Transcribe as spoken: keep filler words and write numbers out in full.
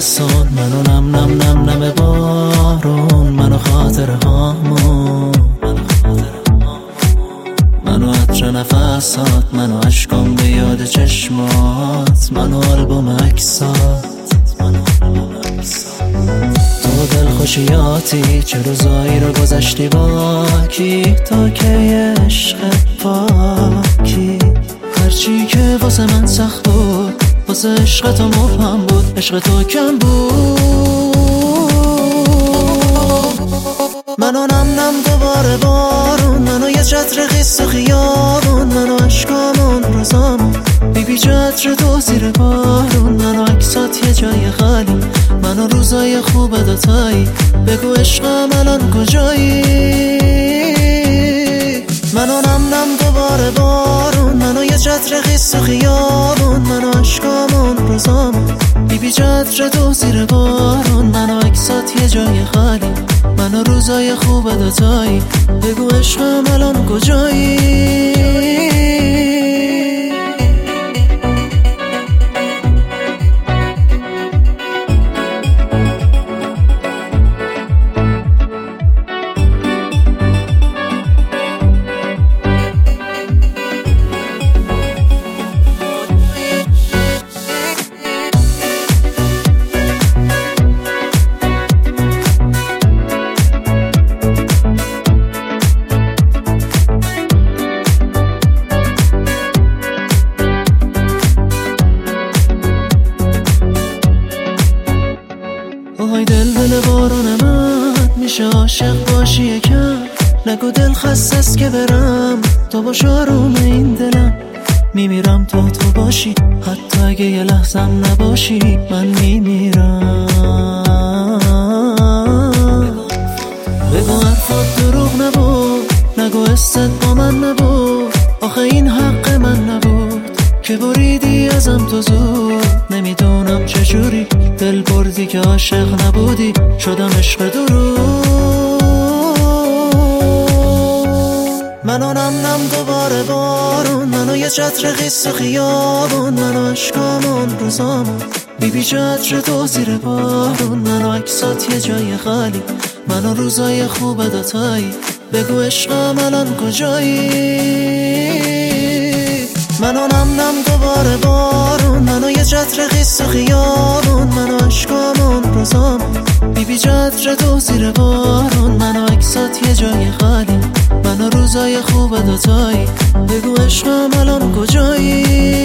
نفسات، منو نم نم نم نم بارون، منو خاطر هامون، منو عطر نفسات، منو عشقام به یاد چشمات، منو آلبوم عکسات، تو دل خوشیاتی چه روزایی رو گذشتی با کی، تا که عشق پاکی، هرچی که واسه من سخت بود واسه عشق تو مبهم بود، عشق تو کم بود. منو نم نم دوباره بارون، منو یه چتر خیس و خیابون، منو عشقامون روزامون، بی بی چتر تو زیر بارون، منو عکسات یه جای خالی، منو روزای خوب دوتایی، بگو عشقم الان کجایی. منو نم نم دوباره بارون، منو یه چتر خیس و خیابون، منو عشقامون روزامون، بی بی چتر تو زیر بارون، منو عکسات یه جای خالی، منو روزای خوب دوتایی، بگو عشقم الان کجایی. آهای دل دل بارون من، میشه عاشق باشی یکم، نگو دل خستست که برم، تو باش آروم این دلم، میمیرم تا تو باشی، حتی اگه یه لحظم نباشی من میمیرم. بگو حرفات دروغ نبود، نگو حست با من نبود، آخه این حق من نبود که بریدی ازم تو زود، نمیدونم چجوری دل بردی که عاشق نبودی، شدم عشق درو. منو نم نم دوباره بارون، منو یه چتر خیس و خیابون، منو عشقامون روزامون، بی بی چتر تو زیر بارون، منو عکسات یه جای خالی، منو روزای خوب دوتایی، بگو عشقم الان کجایی. منو نم نم دوباره بارون، منو یه چتر خیس و خیابون، منو عشقامون روزامون، بی بی چتر تو زیر بارون، منو عکسات یه جای خالی، منو روزای خوب دوتایی، بگو عشقم الان کجایی.